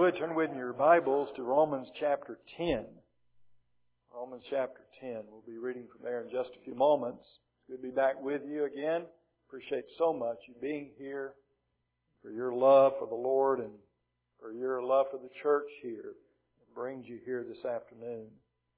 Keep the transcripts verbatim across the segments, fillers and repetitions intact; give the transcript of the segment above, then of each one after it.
would, turn with me your Bibles to Romans chapter ten. Romans chapter ten. We'll be reading from there in just a few moments. It's good to be back with you again. Appreciate so much you being here, for your love for the Lord and for your love for the church here that brings you here this afternoon.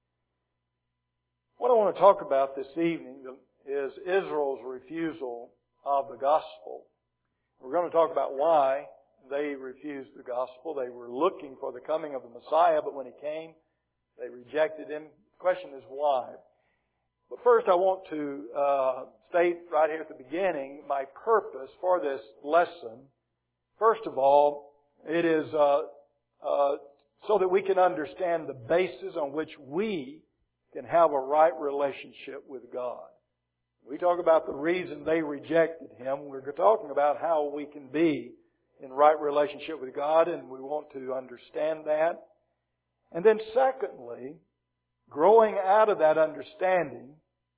What I want to talk about this evening is Israel's refusal of the gospel. We're going to talk about why they refused the gospel. They were looking for the coming of the Messiah, but when He came, they rejected Him. The question is why. But first I want to uh, state right here at the beginning my purpose for this lesson. First of all, it is uh, uh, so that we can understand the basis on which we can have a right relationship with God. We talk about the reason they rejected Him. We're talking about how we can be in right relationship with God, and we want to understand that. And then secondly, growing out of that understanding,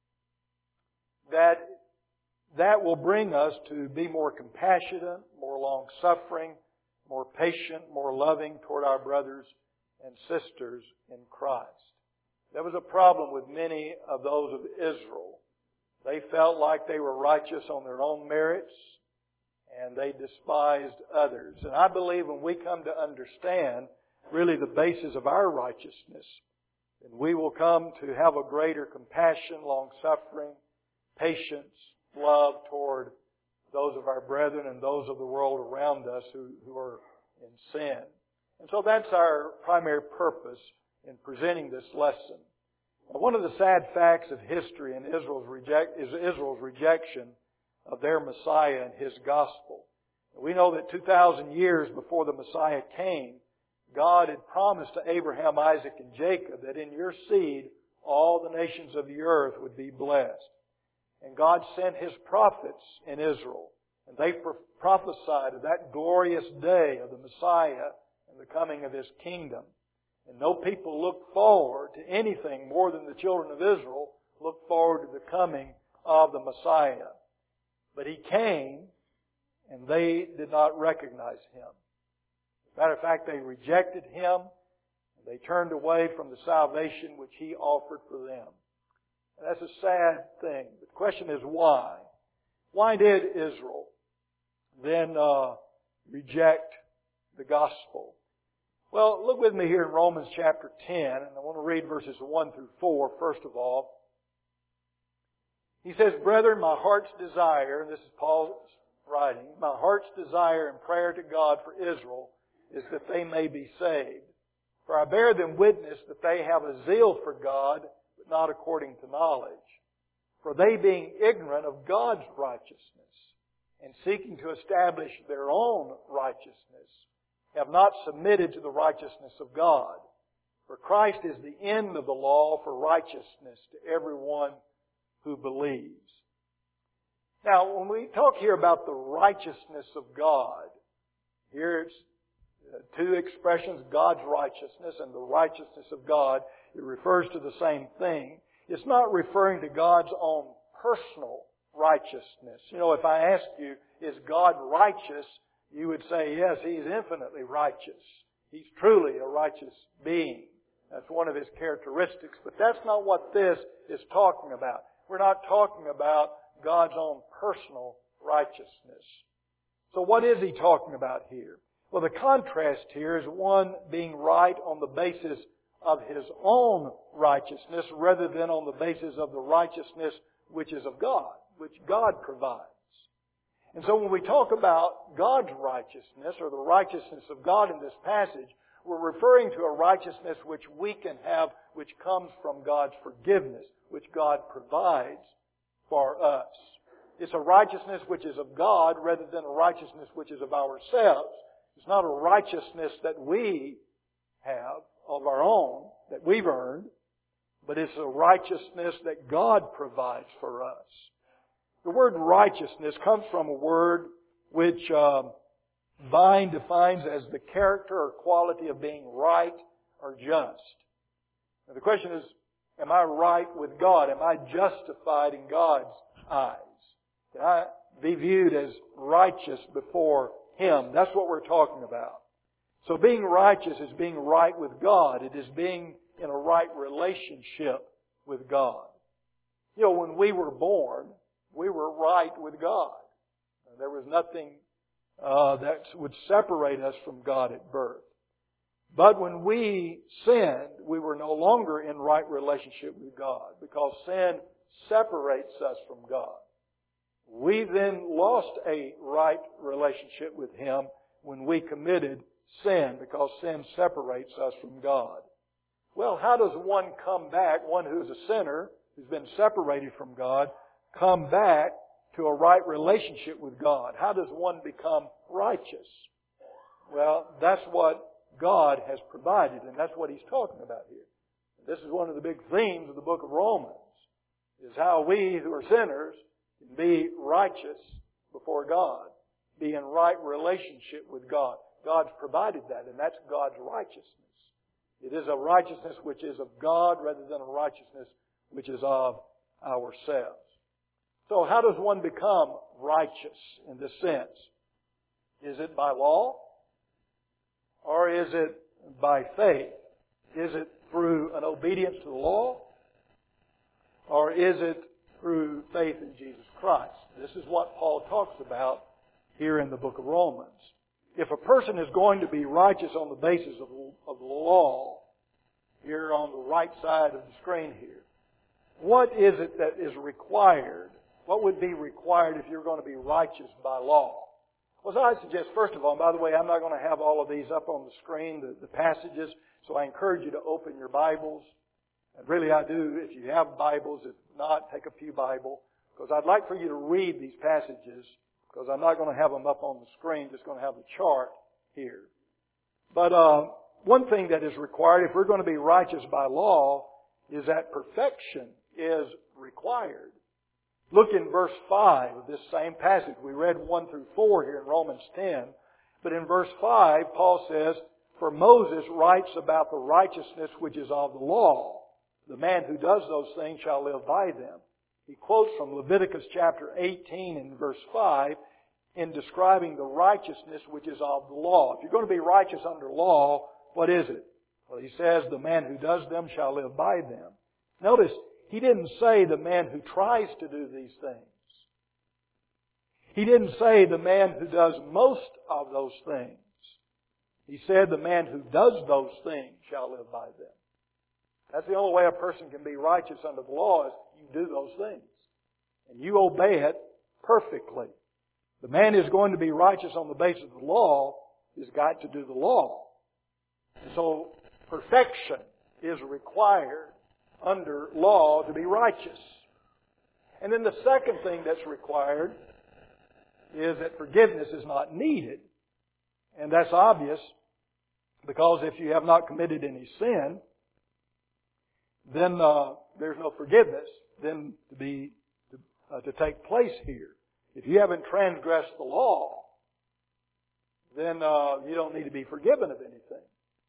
that that will bring us to be more compassionate, more long-suffering, more patient, more loving toward our brothers and sisters in Christ. There was a problem with many of those of Israel. They felt like they were righteous on their own merits, and they despised others. And I believe when we come to understand really the basis of our righteousness, then we will come to have a greater compassion, long-suffering, patience, love toward those of our brethren and those of the world around us who, who are in sin. And so that's our primary purpose in presenting this lesson. Now, one of the sad facts of history in Israel's reject, is Israel's rejection of their Messiah and His gospel. We know that two thousand years before the Messiah came, God had promised to Abraham, Isaac, and Jacob that in your seed all the nations of the earth would be blessed. And God sent His prophets in Israel, and they prophesied of that glorious day of the Messiah and the coming of His kingdom. And no people looked forward to anything more than the children of Israel looked forward to the coming of the Messiah. But He came, and they did not recognize Him. As a matter of fact, they rejected Him, and they turned away from the salvation which He offered for them. And that's a sad thing. The question is why? Why did Israel then uh, reject the gospel? Well, look with me here in Romans chapter ten, and I want to read verses one through four, first of all. He says, "Brethren, my heart's desire," and this is Paul's writing, "my heart's desire and prayer to God for Israel is that they may be saved. For I bear them witness that they have a zeal for God, but not according to knowledge. For they, being ignorant of God's righteousness, and seeking to establish their own righteousness, have not submitted to the righteousness of God. For Christ is the end of the law for righteousness to everyone who believes." Now, when we talk here about the righteousness of God, here it's two expressions, God's righteousness and the righteousness of God. It refers to the same thing. It's not referring to God's own personal righteousness. You know, if I ask you, is God righteous? You would say, yes, He's infinitely righteous. He's truly a righteous being. That's one of His characteristics. But that's not what this is talking about. We're not talking about God's own personal righteousness. So what is He talking about here? Well, the contrast here is one being right on the basis of His own righteousness rather than on the basis of the righteousness which is of God, which God provides. And so when we talk about God's righteousness or the righteousness of God in this passage, we're referring to a righteousness which we can have, which comes from God's forgiveness, which God provides for us. It's a righteousness which is of God rather than a righteousness which is of ourselves. It's not a righteousness that we have of our own, that we've earned, but it's a righteousness that God provides for us. The word righteousness comes from a word which uh, Vine defines as the character or quality of being right or just. Now the question is, am I right with God? Am I justified in God's eyes? Can I be viewed as righteous before Him? That's what we're talking about. So being righteous is being right with God. It is being in a right relationship with God. You know, when we were born, we were right with God. There was nothing uh, that would separate us from God at birth. But when we sinned, we were no longer in right relationship with God because sin separates us from God. We then lost a right relationship with Him when we committed sin because sin separates us from God. Well, how does one come back, one who is a sinner, who's been separated from God, come back to a right relationship with God? How does one become righteous? Well, that's what God has provided, and that's what He's talking about here. This is one of the big themes of the book of Romans, is how we who are sinners can be righteous before God, be in right relationship with God. God's provided that, and that's God's righteousness. It is a righteousness which is of God rather than a righteousness which is of ourselves. So how does one become righteous in this sense? Is it by law? Or is it by faith? Is it through an obedience to the law? Or is it through faith in Jesus Christ? This is what Paul talks about here in the book of Romans. If a person is going to be righteous on the basis of, of the law, here on the right side of the screen here, what is it that is required? What would be required if you're going to be righteous by law? Well, so I suggest, first of all, and by the way, I'm not going to have all of these up on the screen, the, the passages, so I encourage you to open your Bibles. And really I do, if you have Bibles. If not, take a pew Bible, because I'd like for you to read these passages, because I'm not going to have them up on the screen, just going to have the chart here. But uh, one thing that is required, if we're going to be righteous by law, is that perfection is required. Look in verse five of this same passage. We read one through four here in Romans ten. But in verse five, Paul says, "For Moses writes about the righteousness which is of the law. The man who does those things shall live by them." He quotes from Leviticus chapter eighteen and verse five in describing the righteousness which is of the law. If you're going to be righteous under law, what is it? Well, he says, "The man who does them shall live by them." Notice, he didn't say the man who tries to do these things. He didn't say the man who does most of those things. He said the man who does those things shall live by them. That's the only way a person can be righteous under the law, is you do those things. And you obey it perfectly. The man who's going to be righteous on the basis of the law has got to do the law. So perfection is required under law to be righteous. And then the second thing that's required is that forgiveness is not needed. And that's obvious, because if you have not committed any sin, then uh, there's no forgiveness then to be to, uh, to take place here. If you haven't transgressed the law, then uh, you don't need to be forgiven of anything.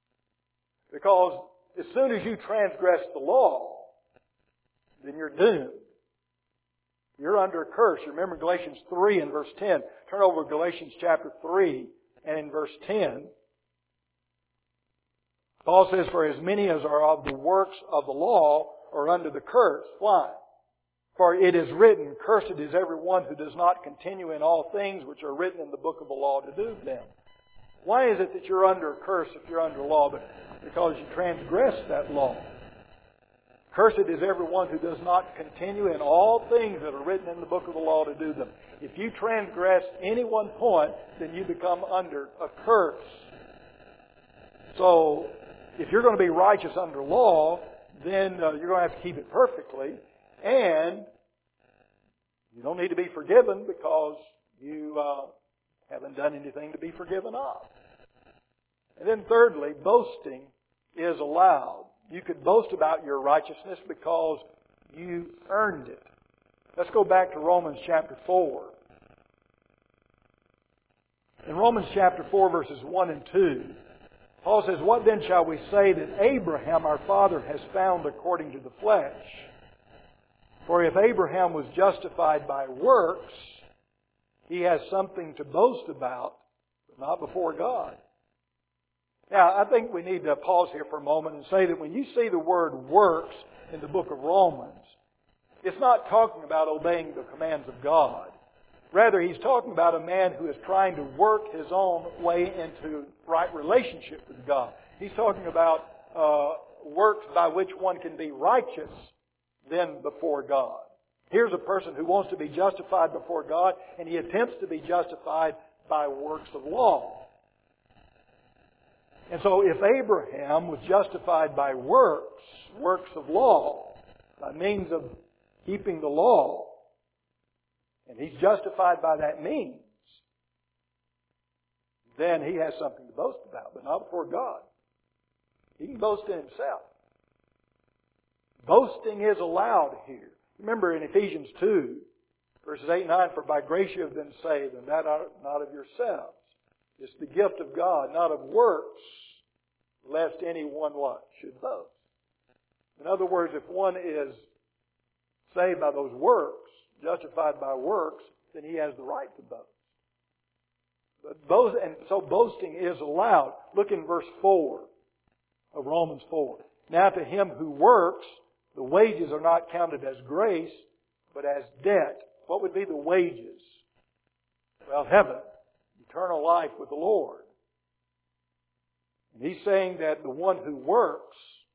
Because as soon as you transgress the law, then you're doomed. You're under a curse. You remember Galatians three and verse ten. Turn over to Galatians chapter three and in verse ten. Paul says, "For as many as are of the works of the law are under the curse." Why? "For it is written, Cursed is every one who does not continue in all things which are written in the book of the law to do them." Why is it that you're under a curse if you're under law? But because you transgress that law. "Cursed is every one who does not continue in all things that are written in the book of the law to do them." If you transgress any one point, then you become under a curse. So, if you're going to be righteous under law, then uh, you're going to have to keep it perfectly. And you don't need to be forgiven because you uh, haven't done anything to be forgiven of. And then thirdly, boasting is allowed. You could boast about your righteousness because you earned it. Let's go back to Romans chapter four. In Romans chapter four, verses one and two, Paul says, "What then shall we say that Abraham our father has found according to the flesh? For if Abraham was justified by works, he has something to boast about, but not before God. Now, I think we need to pause here for a moment and say that when you see the word works in the book of Romans, it's not talking about obeying the commands of God. Rather, he's talking about a man who is trying to work his own way into right relationship with God. He's talking about uh, works by which one can be righteous then before God. Here's a person who wants to be justified before God, and he attempts to be justified by works of law. And so if Abraham was justified by works, works of law, by means of keeping the law, and he's justified by that means, then he has something to boast about, but not before God. He can boast in himself. Boasting is allowed here. Remember in Ephesians two, verses eight and nine, for by grace you have been saved, and that not of yourselves. It's the gift of God, not of works, lest anyone what? Should boast. In other words, if one is saved by those works, justified by works, then he has the right to boast. But boast, and so boasting is allowed. Look in verse four of Romans four. Now to him who works, the wages are not counted as grace, but as debt. What would be the wages? Well, heaven, eternal life with the Lord. And he's saying that the one who works,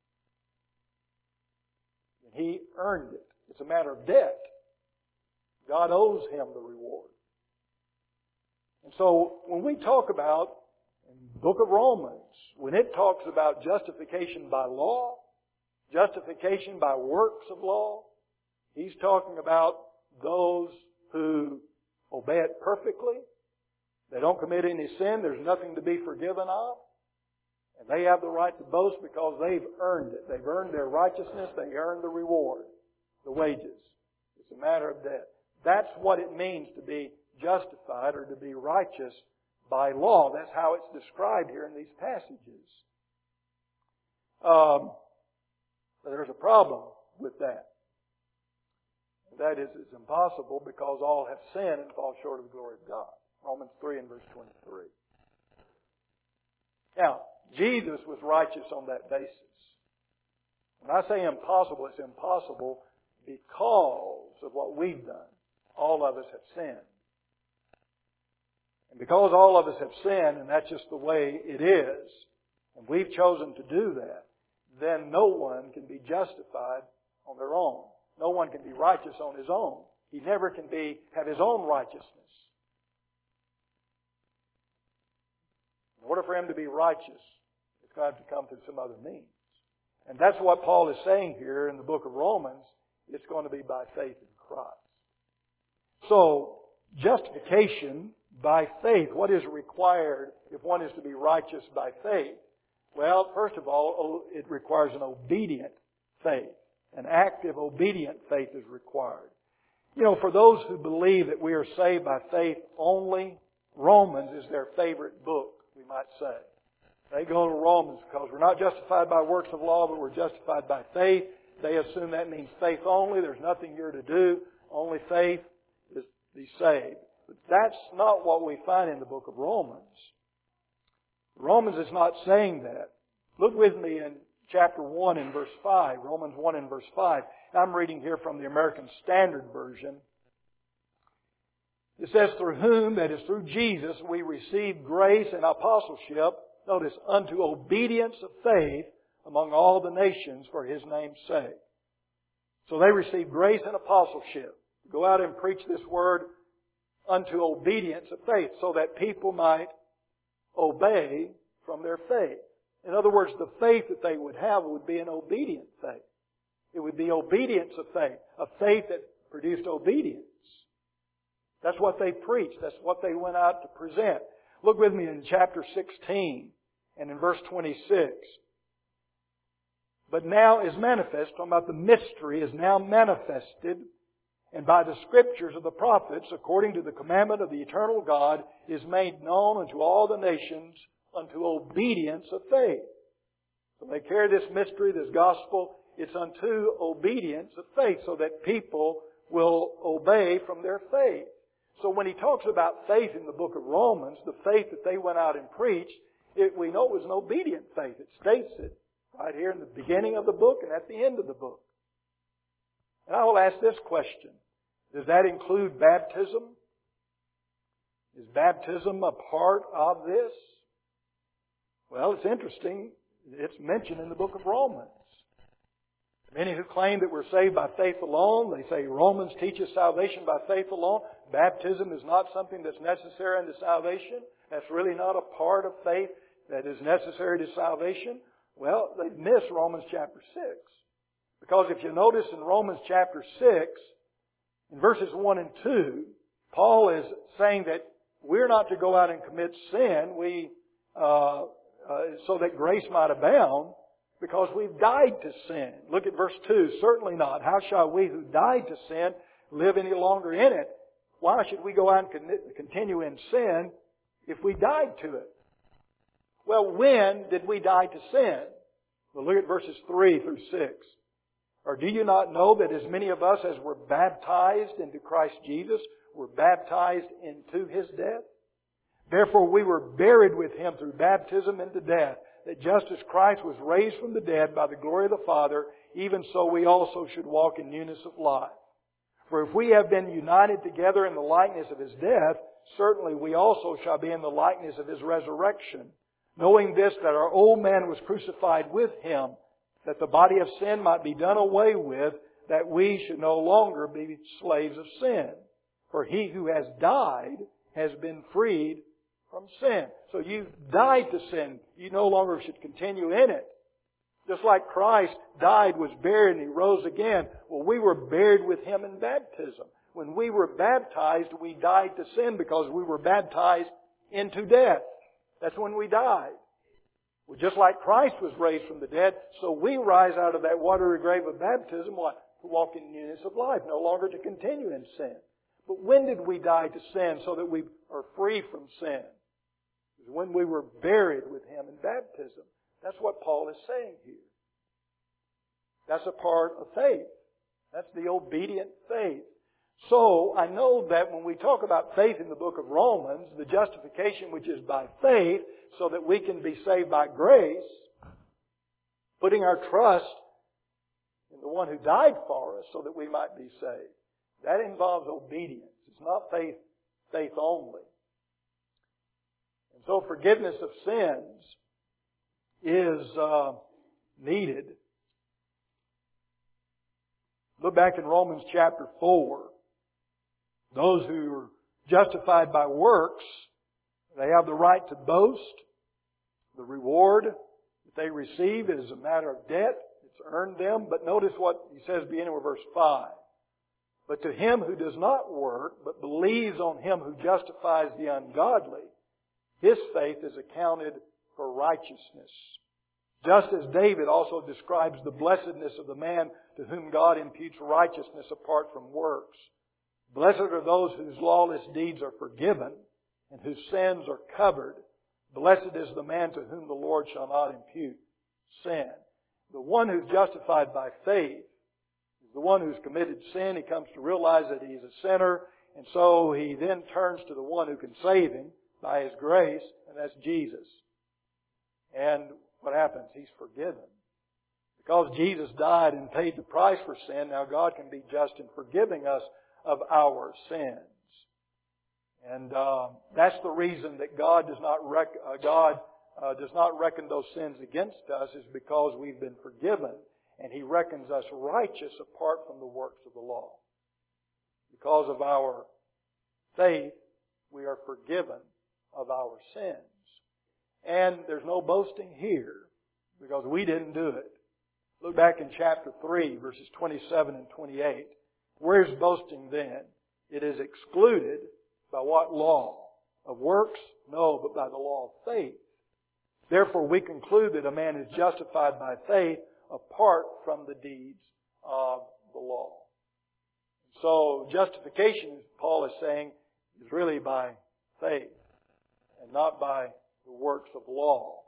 he earned it. It's a matter of debt. God owes him the reward. And so when we talk about, in the book of Romans, when it talks about justification by law, justification by works of law, he's talking about those who obey it perfectly. They don't commit any sin. There's nothing to be forgiven of. And they have the right to boast because they've earned it. They've earned their righteousness. They earned the reward, the wages. It's a matter of debt. That's what it means to be justified or to be righteous by law. That's how it's described here in these passages. Um, but there's a problem with that. That is, it's impossible because all have sinned and fall short of the glory of God. Romans three and verse twenty-three. Now, Jesus was righteous on that basis. When I say impossible, it's impossible because of what we've done. All of us have sinned. And because all of us have sinned, and that's just the way it is, and we've chosen to do that, then no one can be justified on their own. No one can be righteous on his own. He never can be have his own righteousness. In order for him to be righteous, it's going to have to come through some other means. And that's what Paul is saying here in the book of Romans. It's going to be by faith in Christ. So, justification by faith. What is required if one is to be righteous by faith? Well, first of all, it requires an obedient faith. An active, obedient faith is required. You know, for those who believe that we are saved by faith only, Romans is their favorite book, we might say. They go to Romans because we're not justified by works of law, but we're justified by faith. They assume that means faith only. There's nothing you're to do. Only faith is to be saved. But that's not what we find in the book of Romans. Romans is not saying that. Look with me in chapter one and verse five. Romans one and verse five. I'm reading here from the American Standard Version. It says, through whom, that is through Jesus, we receive grace and apostleship, notice, unto obedience of faith among all the nations for His name's sake. So they receive grace and apostleship. Go out and preach this word unto obedience of faith so that people might obey from their faith. In other words, the faith that they would have would be an obedient faith. It would be obedience of faith, a faith that produced obedience. That's what they preached. That's what they went out to present. Look with me in chapter sixteen and in verse twenty-six. But now is manifest, talking about the mystery, is now manifested, and by the Scriptures of the prophets, according to the commandment of the eternal God, is made known unto all the nations unto obedience of faith. So they carry this mystery, this gospel, it's unto obedience of faith, so that people will obey from their faith. So when he talks about faith in the book of Romans, the faith that they went out and preached, it, we know it was an obedient faith. It states it right here in the beginning of the book and at the end of the book. And I will ask this question. Does that include baptism? Is baptism a part of this? Well, it's interesting. It's mentioned in the book of Romans. Many who claim that we're saved by faith alone, they say Romans teaches salvation by faith alone. Baptism is not something that's necessary unto salvation. That's really not a part of faith that is necessary to salvation. Well, they miss Romans chapter six. Because if you notice in Romans chapter six, in verses one and two, Paul is saying that we're not to go out and commit sin, we uh, uh, so that grace might abound, because we've died to sin. Look at verse two. Certainly not. How shall we who died to sin live any longer in it? Why should we go out and continue in sin if we died to it? Well, when did we die to sin? Well, look at verses three through six. Or do you not know that as many of us as were baptized into Christ Jesus were baptized into His death? Therefore we were buried with Him through baptism into death, that just as Christ was raised from the dead by the glory of the Father, even so we also should walk in newness of life. For if we have been united together in the likeness of His death, certainly we also shall be in the likeness of His resurrection. Knowing this, that our old man was crucified with Him, that the body of sin might be done away with, that we should no longer be slaves of sin. For he who has died has been freed from sin. So you've died to sin. You no longer should continue in it. Just like Christ died, was buried, and He rose again. Well, we were buried with Him in baptism. When we were baptized, we died to sin because we were baptized into death. That's when we died. Well, just like Christ was raised from the dead, so we rise out of that watery grave of baptism, what? To walk in newness of life, no longer to continue in sin. But when did we die to sin so that we are free from sin? It was when we were buried with Him in baptism. That's what Paul is saying here. That's a part of faith. That's the obedient faith. So, I know that when we talk about faith in the book of Romans, the justification which is by faith, so that we can be saved by grace, putting our trust in the one who died for us so that we might be saved. That involves obedience. It's not faith, faith only. And so forgiveness of sins is uh, needed. Look back in Romans chapter four. Those who are justified by works, they have the right to boast. The reward that they receive is a matter of debt. It's earned them. But notice what he says beginning with verse five. But to him who does not work, but believes on Him who justifies the ungodly, his faith is accounted for righteousness. Just as David also describes the blessedness of the man to whom God imputes righteousness apart from works. Blessed are those whose lawless deeds are forgiven and whose sins are covered. Blessed is the man to whom the Lord shall not impute sin. The one who's justified by faith is the one who's committed sin. He comes to realize that he's a sinner, and so he then turns to the one who can save him by His grace, and that's Jesus. And what happens? He's forgiven. Because Jesus died and paid the price for sin, now God can be just in forgiving us of our sins. And uh, that's the reason that God does not rec- uh, God uh, does not reckon those sins against us, is because we've been forgiven, and He reckons us righteous apart from the works of the law. Because of our faith, we are forgiven of our sins. And there's no boasting here, because we didn't do it. Look back in chapter three, verses twenty-seven and twenty-eight. Where's boasting then? It is excluded by what law? Of works? No, but by the law of faith. Therefore we conclude that a man is justified by faith apart from the deeds of the law. So justification, Paul is saying, is really by faith and not by the works of law.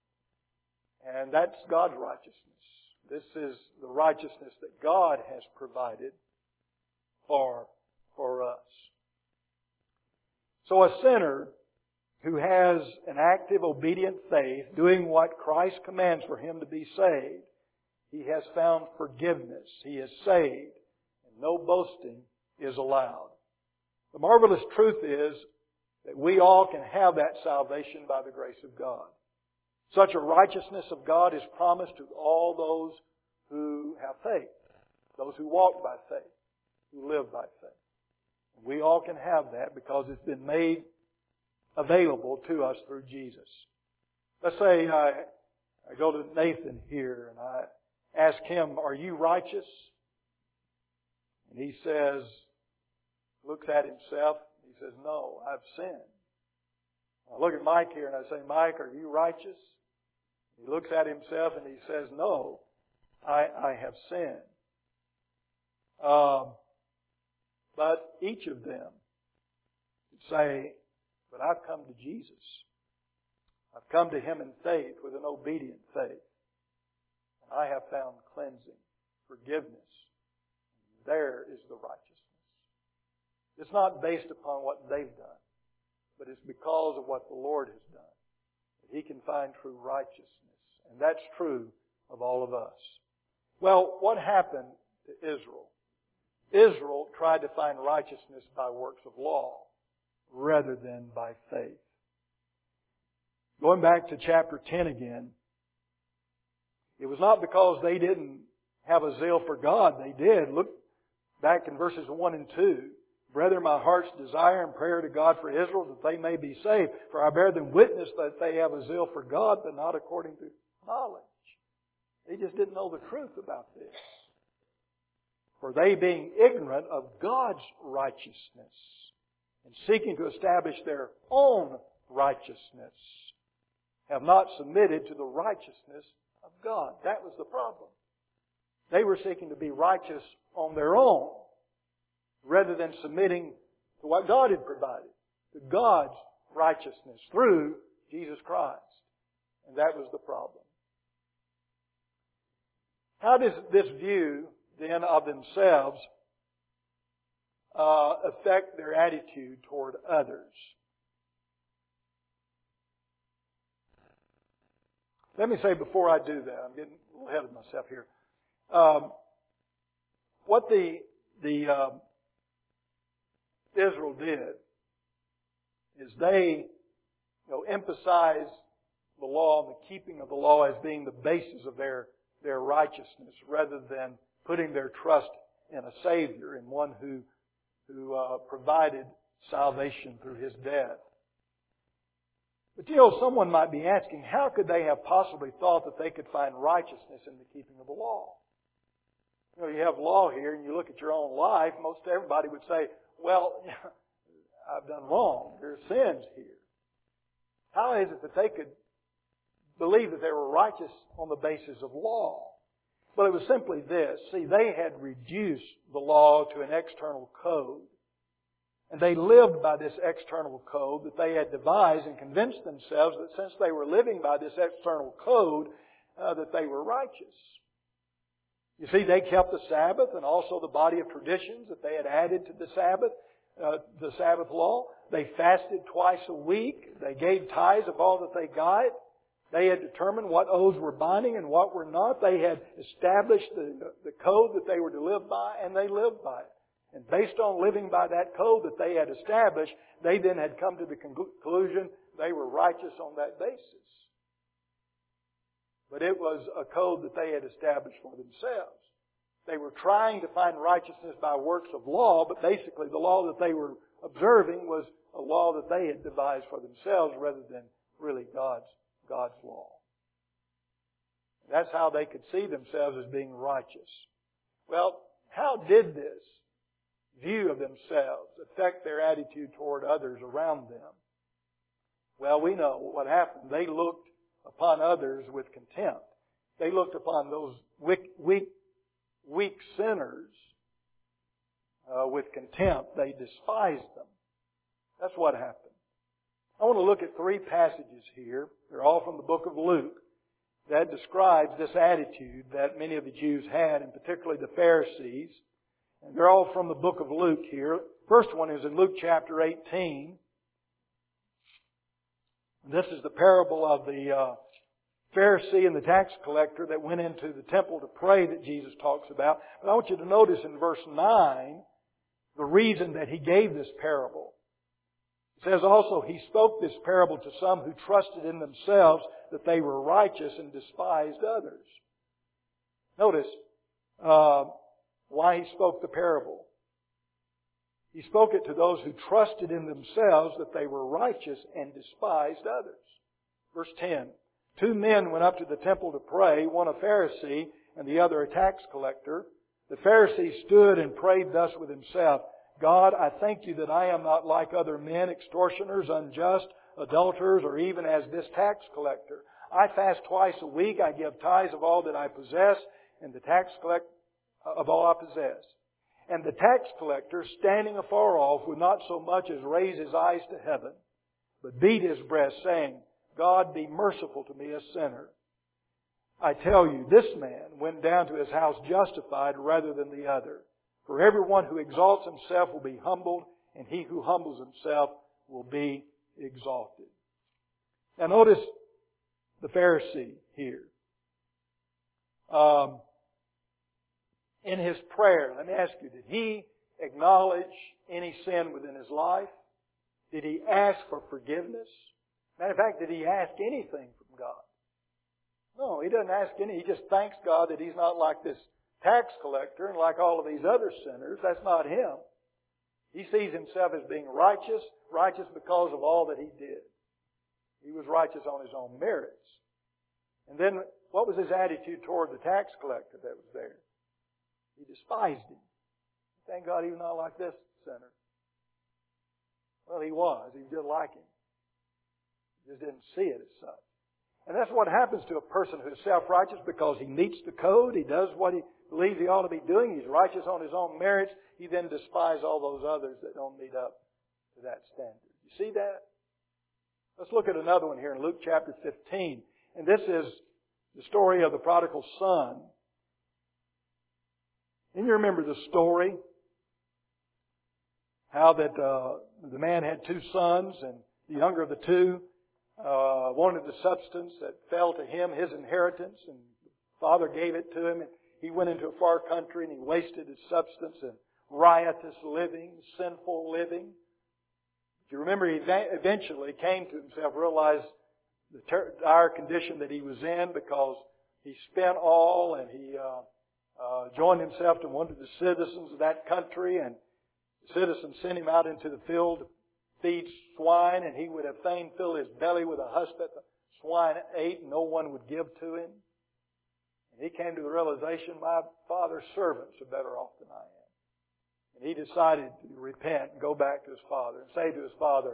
And that's God's righteousness. This is the righteousness that God has provided for, for us. So a sinner who has an active, obedient faith, doing what Christ commands for him to be saved, he has found forgiveness. He is saved, and no boasting is allowed. The marvelous truth is that we all can have that salvation by the grace of God. Such a righteousness of God is promised to all those who have faith, those who walk by faith, who live by faith. We all can have that because it's been made available to us through Jesus. Let's say I, I go to Nathan here and I ask him, "Are you righteous?" And he says, looks at himself, he says, "No, I've sinned." I look at Mike here and I say, "Mike, are you righteous?" He looks at himself and he says, "No, I, I have sinned." Um, but each of them say, "But I've come to Jesus. I've come to Him in faith with an obedient faith. And I have found cleansing, forgiveness. There is the righteousness." It's not based upon what they've done, but it's because of what the Lord has done that He can find true righteousness. And that's true of all of us. Well, what happened to Israel? Israel tried to find righteousness by works of law rather than by faith. Going back to chapter ten again, it was not because they didn't have a zeal for God. They did. Look back in verses one and two. "Brethren, my heart's desire and prayer to God for Israel, that they may be saved. For I bear them witness that they have a zeal for God, but not according to knowledge." They just didn't know the truth about this. "For they, being ignorant of God's righteousness, and seeking to establish their own righteousness, have not submitted to the righteousness of God." That was the problem. They were seeking to be righteous on their own, rather than submitting to what God had provided, to God's righteousness through Jesus Christ. And that was the problem. How does this view, then, of themselves uh, affect their attitude toward others? Let me say before I do that, I'm getting a little ahead of myself here. Um, what the the um, Israel did is they, you know, emphasized the law and the keeping of the law as being the basis of their their righteousness, rather than putting their trust in a Savior, in one who who uh, provided salvation through His death. But you know, someone might be asking, how could they have possibly thought that they could find righteousness in the keeping of the law? You know, you have law here, and you look at your own life, most everybody would say, "Well, I've done wrong. There are sins here." How is it that they could believe that they were righteous on the basis of law? Well, it was simply this. See, they had reduced the law to an external code. And they lived by this external code that they had devised, and convinced themselves that since they were living by this external code, uh, that they were righteous. You see, they kept the Sabbath and also the body of traditions that they had added to the Sabbath, uh, the Sabbath law. They fasted twice a week. They gave tithes of all that they got. They had determined what oaths were binding and what were not. They had established the, the code that they were to live by, and they lived by it. And based on living by that code that they had established, they then had come to the conclusion they were righteous on that basis. But it was a code that they had established for themselves. They were trying to find righteousness by works of law, but basically the law that they were observing was a law that they had devised for themselves rather than really God's, God's law. That's how they could see themselves as being righteous. Well, how did this view of themselves affect their attitude toward others around them? Well, we know what happened. They looked upon others with contempt. They looked upon those weak, weak, weak sinners uh, with contempt. They despised them. That's what happened. I want to look at three passages here. They're all from the book of Luke that describes this attitude that many of the Jews had, and particularly the Pharisees. And they're all from the book of Luke here. First one is in Luke chapter eighteen. This is the parable of the uh, Pharisee and the tax collector that went into the temple to pray that Jesus talks about. But I want you to notice in verse nine the reason that He gave this parable. It says also, He spoke this parable to some who trusted in themselves that they were righteous and despised others. Notice uh, why He spoke the parable. He spoke it to those who trusted in themselves that they were righteous and despised others. Verse ten. Two men went up to the temple to pray, one a Pharisee and the other a tax collector. The Pharisee stood and prayed thus with himself, God, I thank You that I am not like other men, extortioners, unjust, adulterers, or even as this tax collector. I fast twice a week, I give tithes of all that I possess, and the tax collect of all I possess. And the tax collector, standing afar off, would not so much as raise his eyes to heaven, but beat his breast, saying, God, be merciful to me, a sinner. I tell you, this man went down to his house justified rather than the other. For everyone who exalts himself will be humbled, and he who humbles himself will be exalted. Now notice the Pharisee here. Um, in his prayer, let me ask you, did he acknowledge any sin within his life? Did he ask for forgiveness? Matter of fact, did he ask anything from God? No, he doesn't ask any. He just thanks God that he's not like this tax collector and like all of these other sinners. That's not him. He sees himself as being righteous, righteous because of all that he did. He was righteous on his own merits. And then, what was his attitude toward the tax collector that was there? He despised him. Thank God he was not like this sinner. Well, he was. He was just like him. He just didn't see it as such. And that's what happens to a person who's self-righteous because he meets the code. He does what he believes he ought to be doing. He's righteous on his own merits. He then despises all those others that don't meet up to that standard. You see that? Let's look at another one here in Luke chapter fifteen. And this is the story of the prodigal son. And you remember the story? How that uh, the man had two sons, and the younger of the two uh, wanted the substance that fell to him, his inheritance, and the father gave it to him. And he went into a far country and he wasted his substance in riotous living, sinful living. If you remember, he eventually came to himself, realized the dire condition that he was in because he spent all, and he uh, uh, joined himself to one of the citizens of that country, and the citizens sent him out into the field to feed swine, and he would have fain filled his belly with a husk that the swine ate and no one would give to him. And he came to the realization, my father's servants are better off than I am. And he decided to repent and go back to his father and say to his father,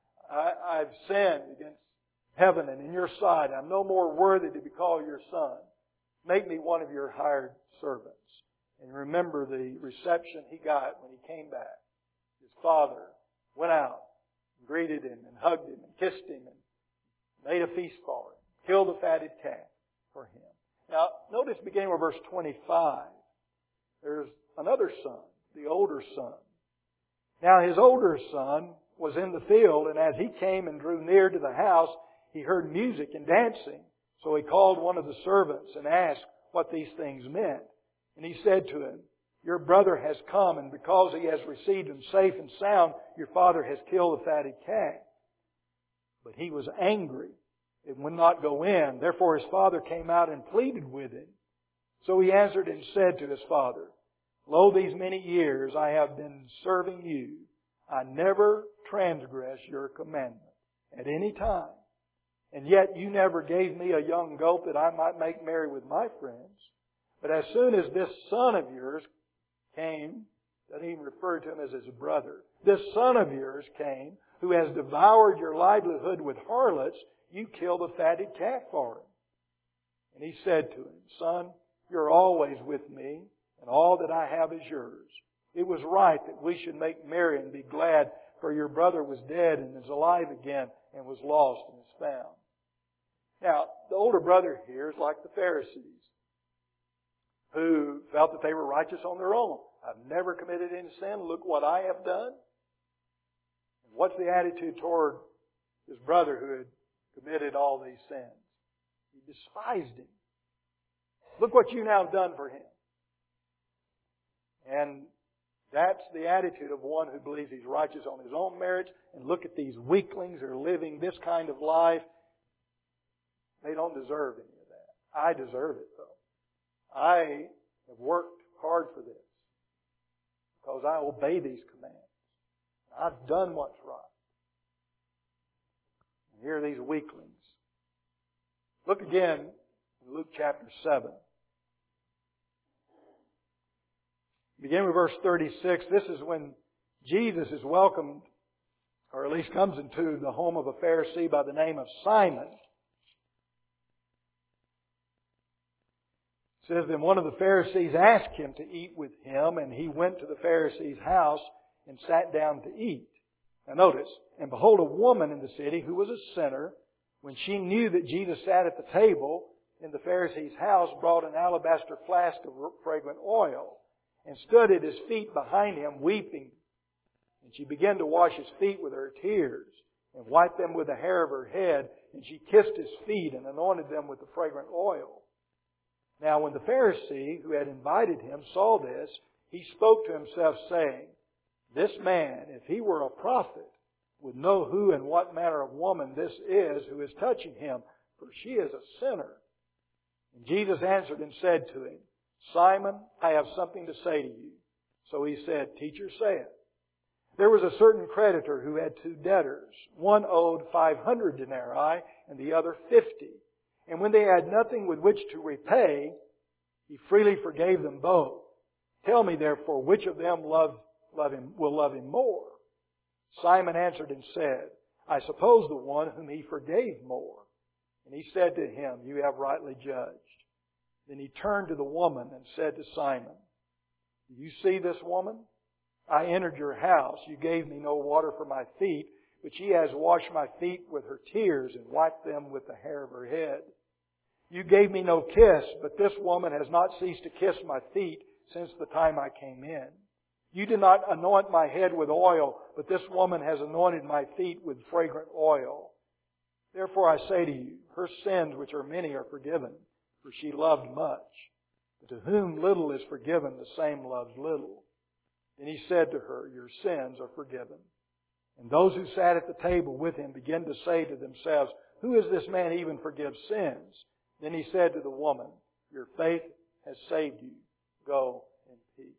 I, I've sinned against heaven and in your sight. I'm no more worthy to be called your son. Make me one of your hired servants. And remember the reception he got when he came back. His father went out and greeted him and hugged him and kissed him and made a feast for him. Killed a fatted calf for him. Now, notice beginning with verse twenty-five. There's another son, the older son. Now his older son was in the field, and as he came and drew near to the house, he heard music and dancing. So he called one of the servants and asked what these things meant. And he said to him, your brother has come, and because he has received him safe and sound, your father has killed the fatted calf. But he was angry and would not go in. Therefore his father came out and pleaded with him. So he answered and said to his father, lo, these many years I have been serving you. I never transgressed your commandment at any time. And yet you never gave me a young goat that I might make merry with my friends. But as soon as this son of yours came, doesn't even refer to him as his brother, this son of yours came, who has devoured your livelihood with harlots, you killed a fatted calf for him. And he said to him, son, you're always with me, and all that I have is yours. It was right that we should make merry and be glad, for your brother was dead and is alive again, and was lost and is found. Now, the older brother here is like the Pharisees, who felt that they were righteous on their own. I've never committed any sin. Look what I have done. And what's the attitude toward his brother who had committed all these sins. He despised Him. Look what you now have done for Him. And that's the attitude of one who believes he's righteous on his own merits. And look at these weaklings who are living this kind of life. They don't deserve any of that. I deserve it, though. I have worked hard for this because I obey these commands. I've done what's right. And here are these weaklings. Look again in Luke chapter seven. Begin with verse thirty-six. This is when Jesus is welcomed, or at least comes into the home of a Pharisee by the name of Simon. It says, then one of the Pharisees asked Him to eat with him, and He went to the Pharisee's house and sat down to eat. Now notice, and behold, a woman in the city who was a sinner, when she knew that Jesus sat at the table in the Pharisee's house, brought an alabaster flask of fragrant oil, and stood at His feet behind Him, weeping. And she began to wash His feet with her tears, and wiped them with the hair of her head, and she kissed His feet, and anointed them with the fragrant oil. Now when the Pharisee who had invited him saw this, he spoke to himself, saying, this man, if he were a prophet, would know who and what manner of woman this is who is touching him, for she is a sinner. And Jesus answered and said to him, Simon, I have something to say to you. So he said, Teacher, say it. There was a certain creditor who had two debtors. One owed five hundred denarii and the other fifty. And when they had nothing with which to repay, he freely forgave them both. Tell me therefore, which of them love, love him, will love him more? Simon answered and said, I suppose the one whom he forgave more. And He said to him, You have rightly judged. Then He turned to the woman and said to Simon, Do you see this woman? I entered your house. You gave me no water for my feet, but she has washed my feet with her tears and wiped them with the hair of her head. You gave me no kiss, but this woman has not ceased to kiss my feet since the time I came in. You did not anoint my head with oil, but this woman has anointed my feet with fragrant oil. Therefore I say to you, her sins, which are many, are forgiven, for she loved much. But to whom little is forgiven, the same loves little. Then He said to her, Your sins are forgiven. And those who sat at the table with Him began to say to themselves, Who is this man even forgives sins? Then He said to the woman, Your faith has saved you. Go in peace.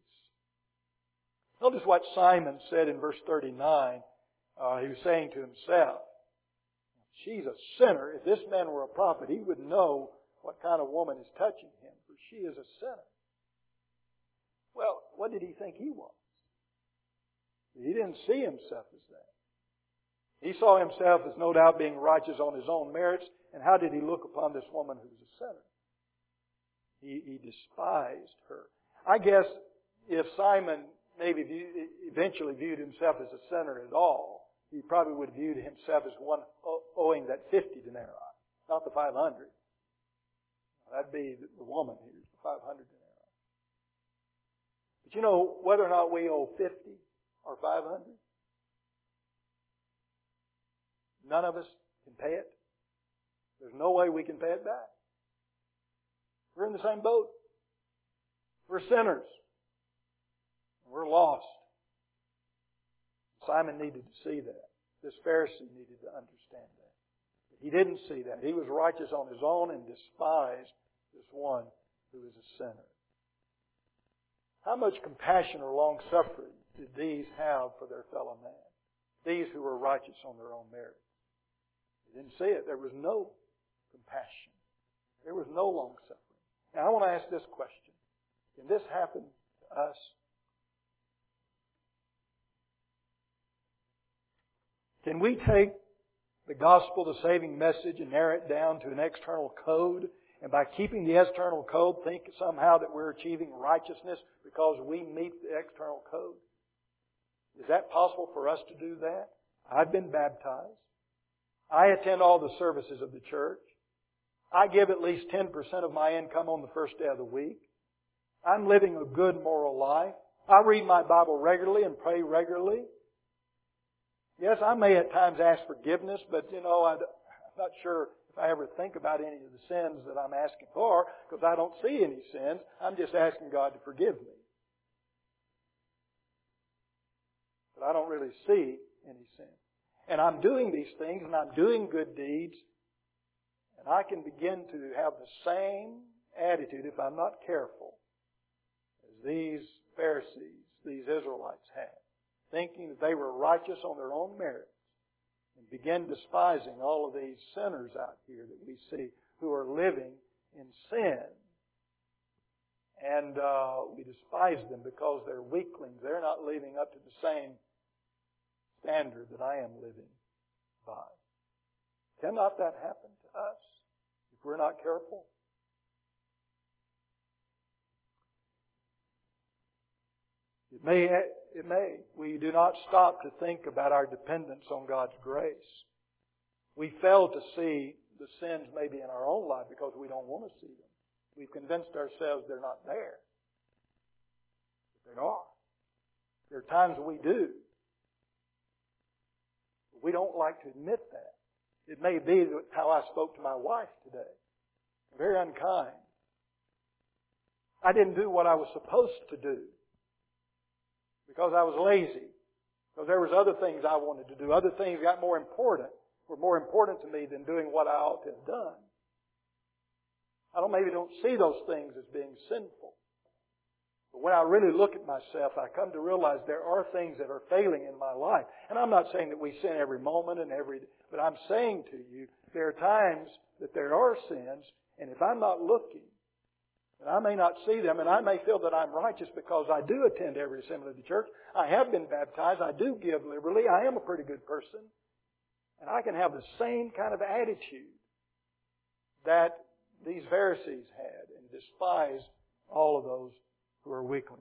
Notice what Simon said in verse thirty-nine. Uh, he was saying to himself, She's a sinner. If this man were a prophet, he would know what kind of woman is touching him, for she is a sinner. Well, what did he think he was? He didn't see himself as that. He saw himself as no doubt being righteous on his own merits. And how did he look upon this woman who was a sinner? He, he despised her. I guess if Simon maybe view, eventually viewed himself as a sinner at all, he probably would have viewed himself as one owing that fifty denarii, not the five hundred. That'd be the woman here, the five hundred denarii. But you know, whether or not we owe fifty or five hundred, none of us can pay it. There's no way we can pay it back. We're in the same boat. We're sinners. We're lost. Simon needed to see that. This Pharisee needed to understand that. But he didn't see that. He was righteous on his own and despised this one who is a sinner. How much compassion or long-suffering did these have for their fellow man? These who were righteous on their own merit. They didn't see it. There was no compassion. There was no long-suffering. Now I want to ask this question. Can this happen to us? Can we take the gospel, the saving message, and narrow it down to an external code? And by keeping the external code, think somehow that we're achieving righteousness because we meet the external code? Is that possible for us to do that? I've been baptized. I attend all the services of the church. I give at least ten percent of my income on the first day of the week. I'm living a good moral life. I read my Bible regularly and pray regularly. Yes, I may at times ask forgiveness, but you know, I, not sure if I ever think about any of the sins that I'm asking for, because I don't see any sins. I'm just asking God to forgive me. But I don't really see any sin. And I'm doing these things, and I'm doing good deeds, and I can begin to have the same attitude, if I'm not careful, as these Pharisees, these Israelites had, thinking that they were righteous on their own merits, and begin despising all of these sinners out here that we see who are living in sin. And uh, we despise them because they're weaklings. They're not living up to the same standard that I am living by. Cannot that happen to us if we're not careful? It may, it may. We do not stop to think about our dependence on God's grace. We fail to see the sins maybe in our own life because we don't want to see them. We've convinced ourselves they're not there. But they are. There are times we do. We don't like to admit that. It may be how I spoke to my wife today. Very unkind. I didn't do what I was supposed to do because I was lazy. Because there was other things I wanted to do. Other things got more important, were more important to me than doing what I ought to have done. I don't maybe don't see those things as being sinful. But when I really look at myself, I come to realize there are things that are failing in my life. And I'm not saying that we sin every moment and every day, but I'm saying to you, there are times that there are sins, and if I'm not looking, and I may not see them, and I may feel that I'm righteous because I do attend every assembly of the church. I have been baptized. I do give liberally. I am a pretty good person. And I can have the same kind of attitude that these Pharisees had and despise all of those who are weaklings.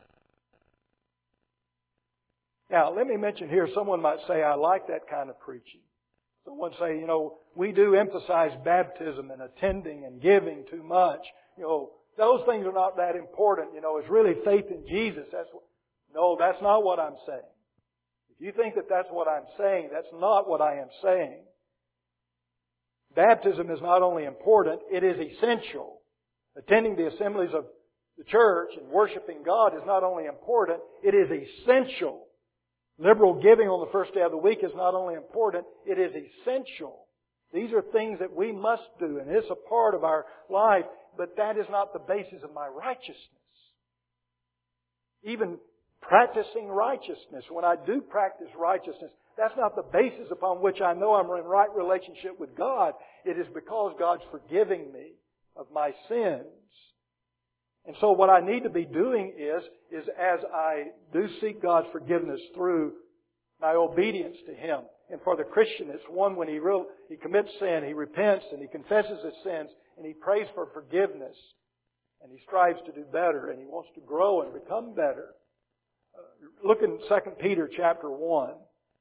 Now, let me mention here, someone might say, I like that kind of preaching. Someone say, you know, we do emphasize baptism and attending and giving too much. You know, those things are not that important. You know, it's really faith in Jesus. That's what, no, that's not what I'm saying. If you think that that's what I'm saying, that's not what I am saying. Baptism is not only important, it is essential. Attending the assemblies of the church and worshiping God is not only important, it is essential. Liberal giving on the first day of the week is not only important, it is essential. These are things that we must do, and it's a part of our life, but that is not the basis of my righteousness. Even practicing righteousness, when I do practice righteousness, that's not the basis upon which I know I'm in right relationship with God. It is because God's forgiving me of my sins. And so what I need to be doing is, is as I do seek God's forgiveness through my obedience to Him. And for the Christian, it's one when he real, he commits sin, he repents and he confesses his sins and he prays for forgiveness and he strives to do better and he wants to grow and become better. Uh, look in Second Peter chapter one.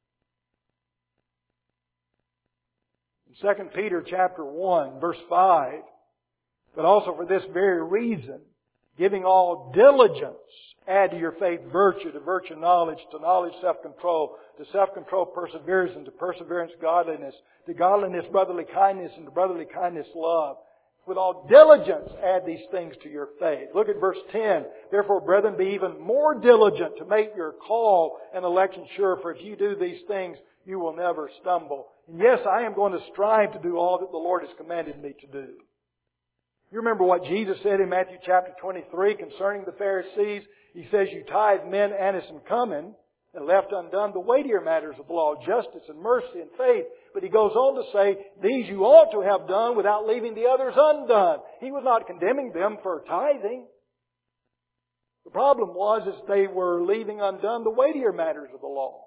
In Second Peter chapter one, verse five, but also for this very reason, giving all diligence, add to your faith virtue, to virtue knowledge, to knowledge self-control, to self-control perseverance, and to perseverance godliness, to godliness brotherly kindness, and to brotherly kindness love. With all diligence add these things to your faith. Look at verse ten. Therefore, brethren, be even more diligent to make your call and election sure, for if you do these things, you will never stumble. And yes, I am going to strive to do all that the Lord has commanded me to do. You remember what Jesus said in Matthew chapter twenty-three concerning the Pharisees? He says, you tithe mint, anise, and cumin, and left undone the weightier matters of the law, justice and mercy and faith. But He goes on to say, these you ought to have done without leaving the others undone. He was not condemning them for tithing. The problem was is they were leaving undone the weightier matters of the law.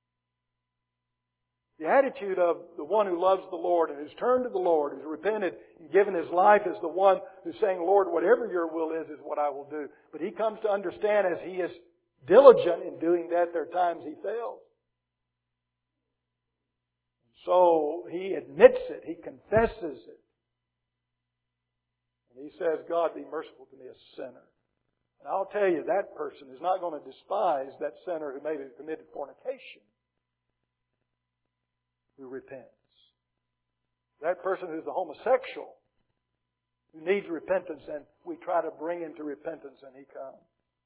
The attitude of the one who loves the Lord and who's turned to the Lord, who's repented and given his life, is the one who's saying, Lord, whatever your will is, is what I will do. But he comes to understand as he is diligent in doing that, there are times he fails. So he admits it. He confesses it. And he says, God, be merciful to me, a sinner. And I'll tell you, that person is not going to despise that sinner who maybe committed fornication, who repents. That person who's a homosexual, who needs repentance, and we try to bring him to repentance, and he comes.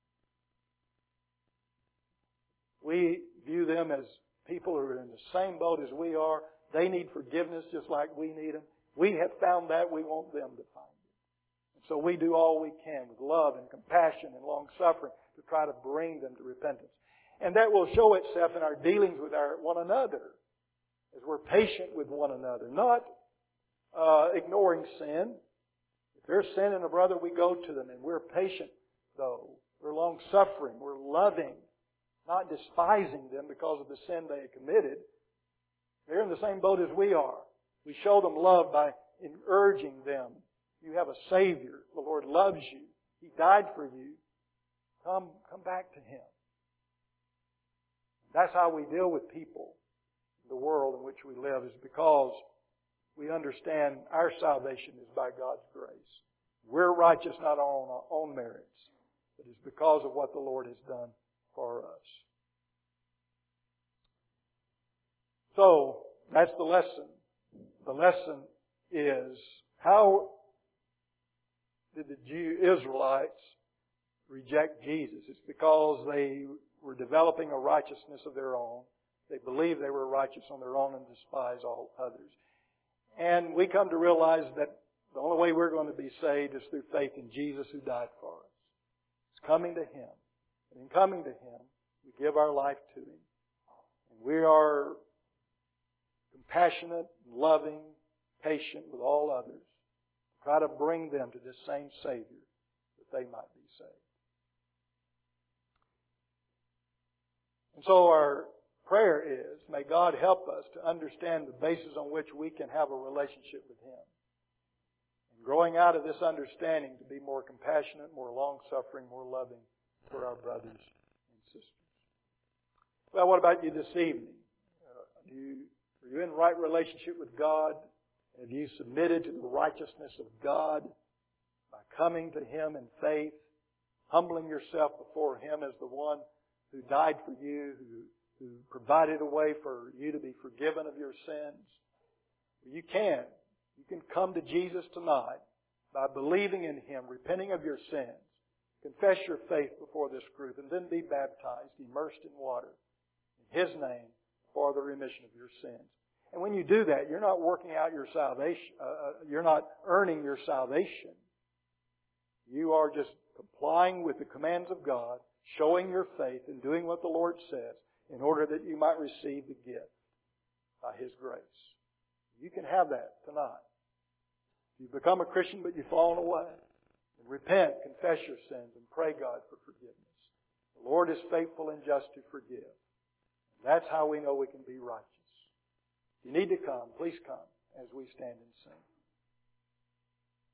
We view them as people who are in the same boat as we are. They need forgiveness just like we need them. We have found that. We want them to find it. And so we do all we can with love and compassion and long-suffering to try to bring them to repentance. And that will show itself in our dealings with our one another, as we're patient with one another, not uh, ignoring sin. If there's sin in a brother, we go to them, and we're patient, though. We're long-suffering. We're loving, not despising them because of the sin they have committed. They're in the same boat as we are. We show them love by urging them. You have a Savior. The Lord loves you. He died for you. Come, come back to Him. That's how we deal with people in the world in which we live, is because we understand our salvation is by God's grace. We're righteous not on our own merits, but it's because of what the Lord has done for us. So, that's the lesson. The lesson is, how did the Jew, Israelites reject Jesus? It's because they were developing a righteousness of their own. They believed they were righteous on their own and despised all others. And we come to realize that the only way we're going to be saved is through faith in Jesus who died for us. It's coming to Him. And in coming to Him, we give our life to Him. And we are compassionate, loving, patient with all others. Try to bring them to this same Savior that they might be saved. And so our prayer is, may God help us to understand the basis on which we can have a relationship with Him. And growing out of this understanding to be more compassionate, more long-suffering, more loving for our brothers and sisters. Well, what about you this evening? Uh, do you, are you in right relationship with God? Have you submitted to the righteousness of God by coming to Him in faith, humbling yourself before Him as the one who died for you, who, who provided a way for you to be forgiven of your sins? You can. You can come to Jesus tonight by believing in Him, repenting of your sins, confess your faith before this group, and then be baptized, immersed in water, in His name, for the remission of your sins. And when you do that, you're not working out your salvation. Uh, you're not earning your salvation. You are just complying with the commands of God, showing your faith and doing what the Lord says in order that you might receive the gift by His grace. You can have that tonight. You've become a Christian, but you've fallen away. And repent, confess your sins, and pray God for forgiveness. The Lord is faithful and just to forgive. That's how we know we can be righteous. If you need to come, please come as we stand and sing.